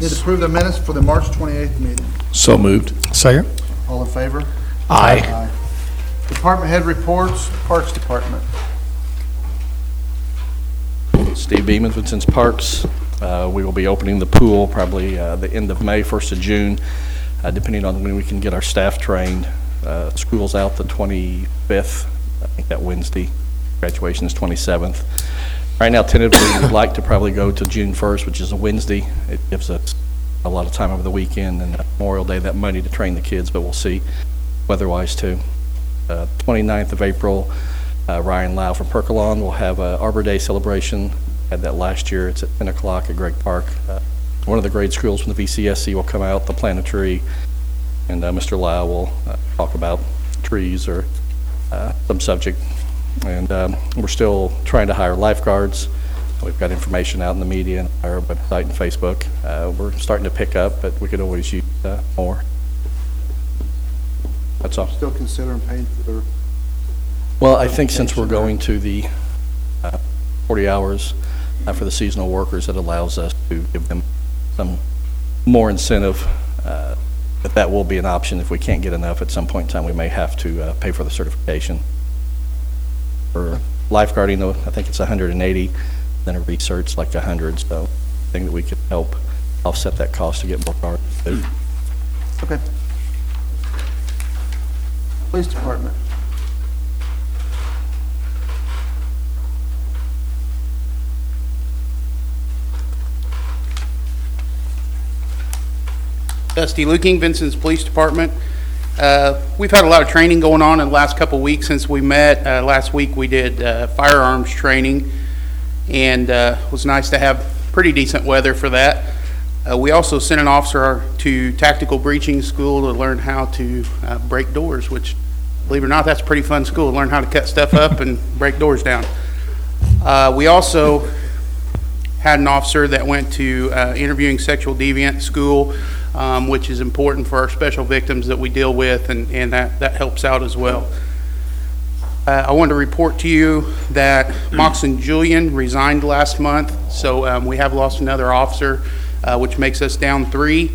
Need to approve the minutes for the March 28th meeting. So moved. Second. All in favor? Aye. Department head reports, Parks Department. Steve Beeman, Vincent's Parks. We will be opening the pool probably the end of May, 1st of June, depending on when we can get our staff trained. School's out the 25th, I think that Wednesday. Graduation is 27th. Right now, tentatively, we'd like to probably go to June 1st, which is a Wednesday. It gives us a lot of time over the weekend and Memorial Day, that Monday, to train the kids, but we'll see weather-wise too. 29th of April, Ryan Lau from Percolon will have a Arbor Day celebration. Had that last year. It's at 10 o'clock at Gregg Park. One of the grade schools from the VCSC will come out, they'll plant a tree, and Mr. Lau will talk about trees or some subject. And we're still trying to hire lifeguards. We've got information out in the media and our website and Facebook. We're starting to pick up, but we could always use more. That's all. Still considering paying for their... Well, I think since we're going to the 40 hours for the seasonal workers, it allows us to give them some more incentive. That will be an option. If we can't get enough at some point in time, we may have to pay for the certification. For lifeguarding, though, I think it's 180, then a research like 100, so I think that we could help offset that cost to get more guards. Okay. Police Department. Dusty Luking, Vincent's Police Department. We've had a lot of training going on in the last couple weeks since we met. Last week we did firearms training, and it was nice to have pretty decent weather for that. We also sent an officer to tactical breaching school to learn how to break doors, which, believe it or not, that's a pretty fun school, to learn how to cut stuff up and break doors down. We also had an officer that went to interviewing sexual deviant school, which is important for our special victims that we deal with, and that helps out as well. I wanted to report to you that Moxon Julian resigned last month, so we have lost another officer, which makes us down 3.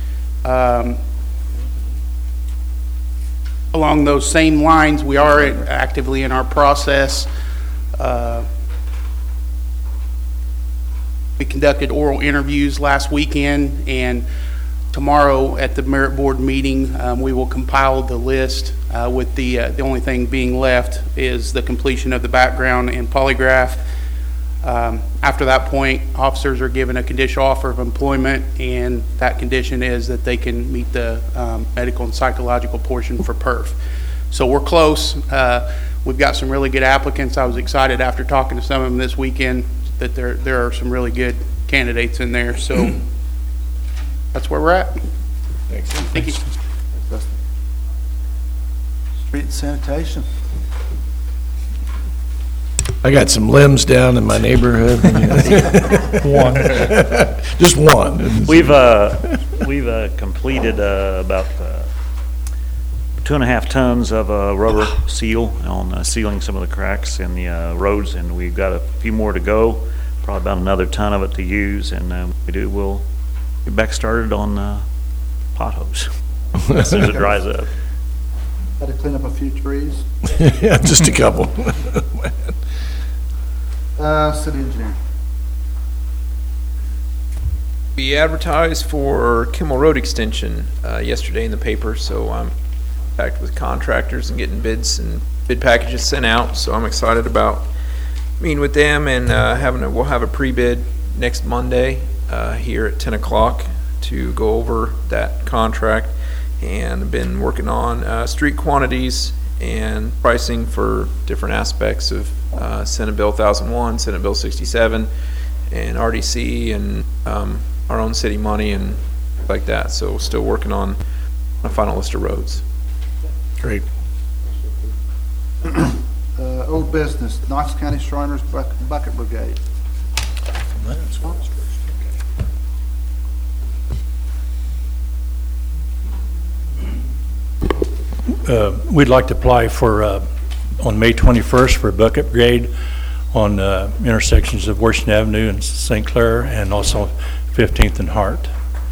Along those same lines, we are actively in our process. We conducted oral interviews last weekend, and tomorrow at the Merit Board meeting, we will compile the list with the only thing being left is the completion of the background and polygraph. After that point, officers are given a conditional offer of employment, and that condition is that they can meet the medical and psychological portion for PERF. So we're close. We've got some really good applicants. I was excited after talking to some of them this weekend that there are some really good candidates in there. So that's where we're at. Thanks. Thank you. Street and sanitation. I got some limbs down in my neighborhood. One. Just one. We've completed about 2.5 tons of rubber seal on sealing some of the cracks in the roads, and we've got a few more to go. Probably about another ton of it to use, and we'll get back started on potholes as soon as it dries up. Had to clean up a few trees. Yeah, just a couple. City engineer. We advertised for Kimmel Road extension yesterday in the paper, so I'm in contact with contractors and getting bids and bid packages sent out. So I'm excited about meeting with them and we'll have a pre-bid next Monday here at 10 o'clock to go over that contract. And I've been working on street quantities and pricing for different aspects of Senate Bill 1001, Senate Bill 67, and RDC, and our own city money and like that. So still working on a final list of roads. Great. Old business, Knox County Shriners Bucket Brigade. We'd like to apply for, on May 21st, for a bucket brigade on intersections of Washington Avenue and St. Clair, and also 15th and Hart.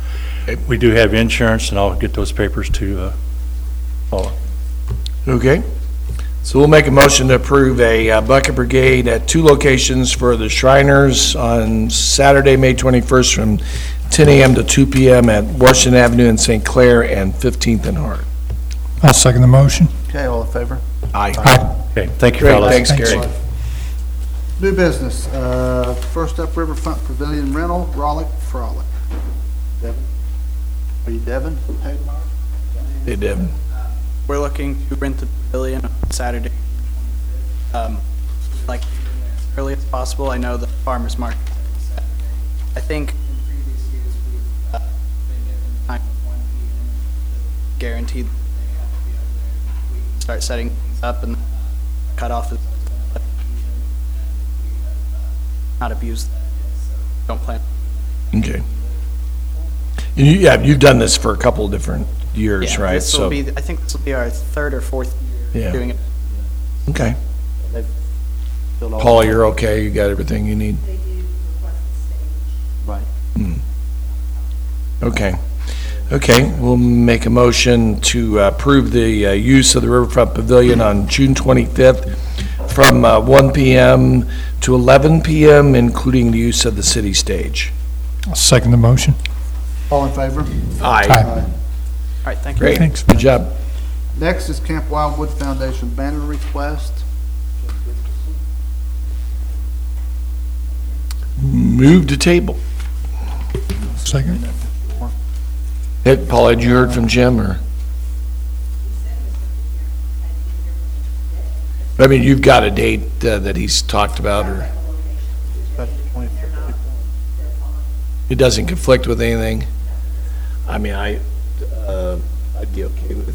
We do have insurance, and I'll get those papers to Paula. Okay. So we'll make a motion to approve a bucket brigade at 2 locations for the Shriners on Saturday, May 21st from 10 a.m. to 2 p.m. at Washington Avenue in St. Clair and 15th and Hart. I'll second the motion. Okay, all in favor? Aye. Okay, thank you, Great, fellas. thanks, Gary. New business, first up, Riverfront Pavilion Rental, Rollick Frolic. Devin? Are you Devin? Hey, Hey, Deb. We're looking to rent the pavilion on Saturday. Like as early as possible. I know the farmer's market is every Saturday. I think in previous years we've been given time of 1 p.m. guaranteed that they have to be over there. We can start setting things up, and cut off is 11 p.m. and we have not abused that yet, so don't plan. Okay. You've done this for a couple of different years, Yeah, right? this will So, be. I think this will be our 3rd or 4th year Yeah. doing it. okay. They've filled all- Paula, you're okay? You got everything you need? They do request the stage. Right. Okay. Okay, we'll make a motion to approve the use of the Riverfront Pavilion on June 25th from 1 p.m. to 11 p.m., including the use of the city stage. I'll second the motion. All in favor? Aye. Aye. All right, thank you. Great, Thanks. good job. Next is Camp Wildwood Foundation banner request. Move to table. Second. Hey, Paula, had you heard from Jim, or? I mean, you've got a date that he's talked about, or it doesn't conflict with anything? I mean, I'd be okay with,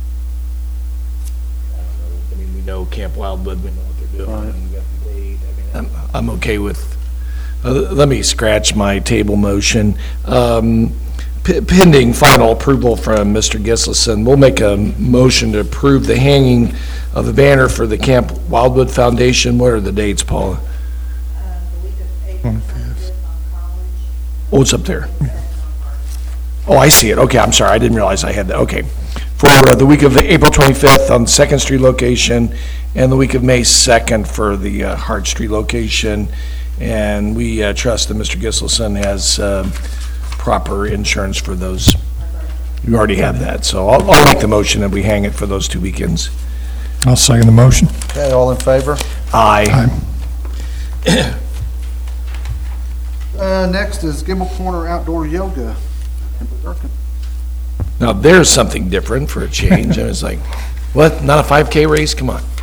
I don't know, I mean, we know Camp Wildwood, we know what they're doing, and we got the date, I mean, I'm okay with, let me scratch my table motion. Pending final approval from Mr. Gislason, we'll make a motion to approve the hanging of the banner for the Camp Wildwood Foundation. What are the dates, Paula? The week of April 25th on College. Oh, it's up there. Oh, I see it. Okay, I'm sorry. I didn't realize I had that. Okay. For the week of April 25th on 2nd Street location, and the week of May 2nd for the Hart Street location. And we trust that Mr. Gislason has proper insurance for those. You already have that, so I'll make the motion that we hang it for those 2 weekends. I'll second the motion. Okay, all in favor? Aye. Next is Gimble Corner Outdoor Yoga. Now, there's something different for a change. I was like, what, not a 5K race? Come on.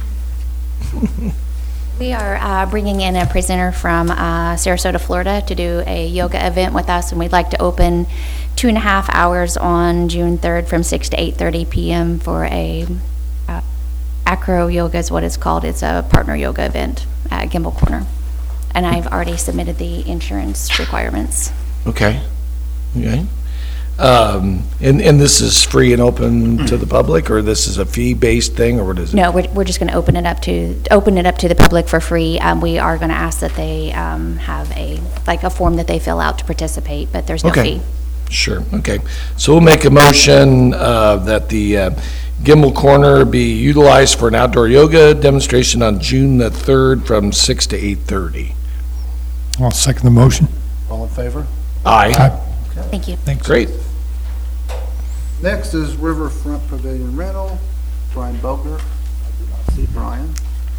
We are bringing in a presenter from Sarasota, Florida to do a yoga event with us, and we'd like to open 2.5 hours on June 3rd from 6 to 8:30 p.m. for a acro yoga is what it's called. It's a partner yoga event at Gimble Corner. And I've already submitted the insurance requirements. Okay. Okay. And this is free and open to the public, or this is a fee-based thing, or what is it? No, we're just going to open it up to the public for free. We are going to ask that they have a form that they fill out to participate, but there's no Okay. fee. Sure, okay. So we'll make a motion that the Gimble Corner be utilized for an outdoor yoga demonstration on June the 3rd from 6 to 8:30. I'll second the motion. All in favor? Aye. Thank you. Thanks. Great. Next is Riverfront Pavilion Rental, Brian Bogner. I do not see Brian.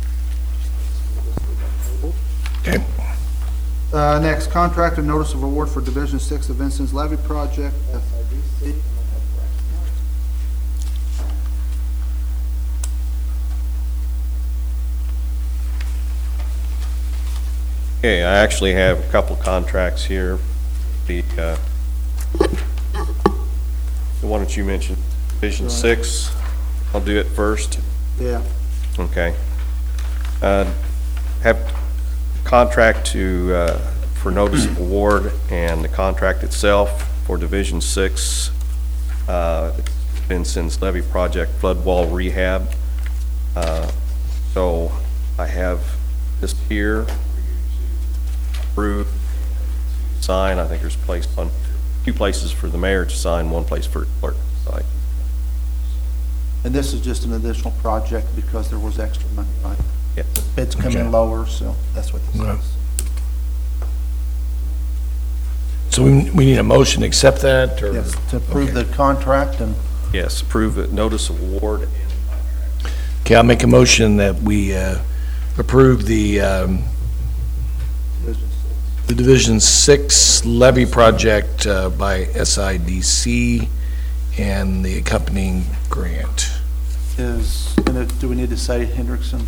Okay. Next, contract and notice of award for Division 6 of Vincent's Levy Project, SIDC. Okay, I actually have a couple contracts here. The one that you mentioned, Division 6, I'll do it first. Yeah. Okay. Have contract for notice of award and the contract itself for Division 6, Vincent's Levy Project Flood Wall Rehab. So I have this here for you to approve, sign. I think there's placed on 2 places for the mayor to sign, 1 place for the clerk to sign. And this is just an additional project because there was extra money, right? Yeah. Bids come Okay. in lower, so that's what this Yeah. is. So we need a motion to accept that, or? Yes, to approve the Okay. contract and Yes, approve it, notice of award and Okay, I'll make a motion that we approve the Division 6 levy project by SIDC and the accompanying grant. do we need to say Hendrickson?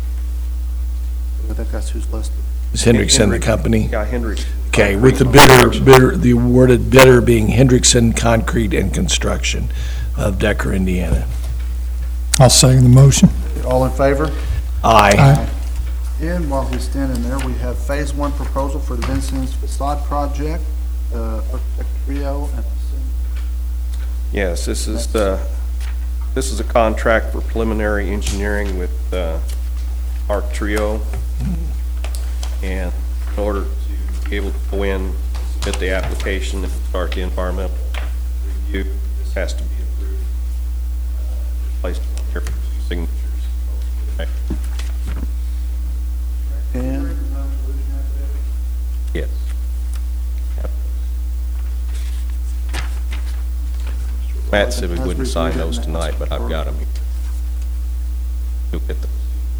I think that's who's listed. Is Hendrickson the company? Yeah, Hendrickson. Okay, with the the awarded bidder being Hendrickson Concrete and Construction of Decker, Indiana. I'll second the motion. All in favor? Aye. And while he's standing there, we have Phase 1 proposal for the Vincent's facade project, architect trio and Yes, this is a contract for preliminary engineering with Arc Trio. And in order to be able to go in, submit the application and start the environmental review, this has to be approved, placed on here for 2 signatures. Okay. And Yes. Matt said we wouldn't sign those tonight, but I've got them. You'll get them.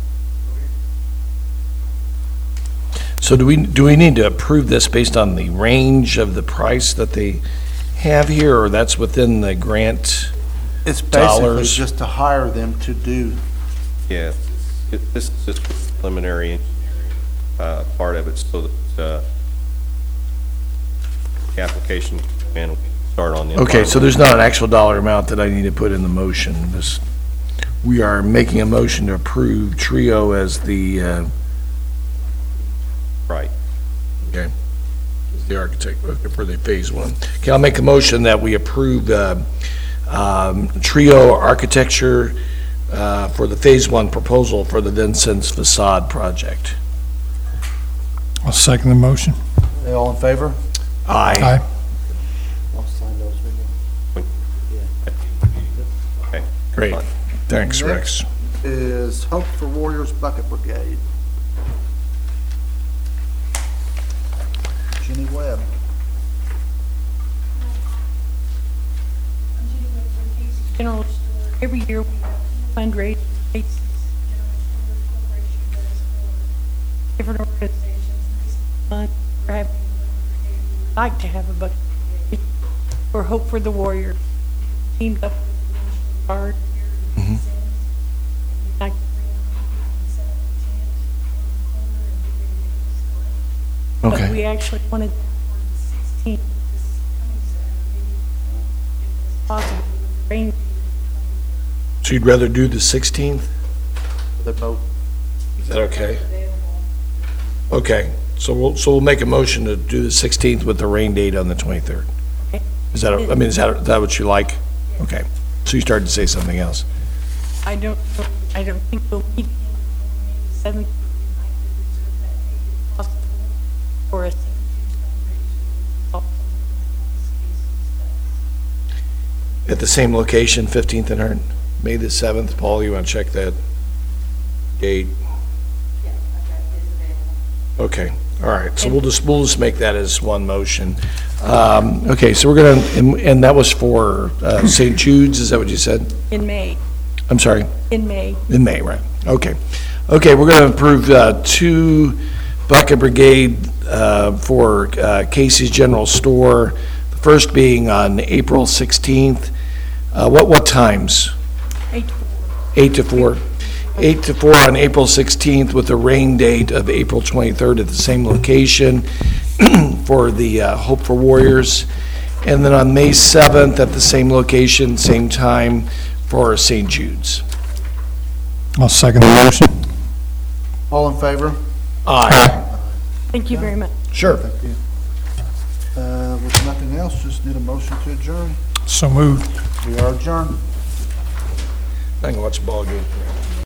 So do we need to approve this based on the range of the price that they have here, or that's within the grant? it's basically Dollars. just to hire them to do, Yeah, this is just preliminary engineering, part of it, so that, the application and start on the. Okay, so there's not an actual dollar amount that I need to put in the motion. We are making a motion to approve Trio as the, Right. okay, as the architect for the Phase 1. Okay, I'll make a motion that we approve Trio Architecture for the Phase 1 proposal for the Vincent's facade project. I'll second the motion. they all in favor? Aye. I'll sign those with Okay. Great. Fine. Thanks, Rex. you. Is Hope for Warriors Bucket Brigade. Jenny Webb. General Store. Every year we have fundraising, Casey's General Store Corporation does for different organizations. This month, we're having a bucket brigade. We'd like to have a bucket brigade for Hope for the Warriors. We teamed up with the National Guard here in Vincennes. And we'd like to bring 100 people and set up a tent in the corner and be ready to collect. But Okay. we actually wanted that for the 16th, this coming Saturday, if it's possible, with the rain. So you'd rather do the 16th? They both, Is that okay? Okay, so we'll make a motion to do the 16th with the rain date on the 23rd. Okay. Is that, is that what you like? Okay, so you started to say something else. I don't think we'll meet the 7th. We'd like to reserve that date if possible for a St. Jude's fundraiser. Also, At the same location, 15th and Hearn, May the 7th. Paul, you want to check that date? Okay, all right, so we'll just make that as one motion. Okay, so we're gonna, and that was for St. Jude's, is that what you said? In May, I'm sorry? in May. In May, right, okay. Okay, we're gonna approve 2 bucket brigade for Casey's General Store, the first being on April 16th. What times? 8 to 4. 8 to 4. 8 to 4 on April 16th with a rain date of April 23rd at the same location for the Hope for Warriors. And then on May 7th at the same location, same time for St. Jude's. I'll second the motion. all in favor? Aye. Thank you very much. Sure. Thank you. With nothing else, just need a motion to adjourn. So moved. We are adjourned. I can watch the ball game.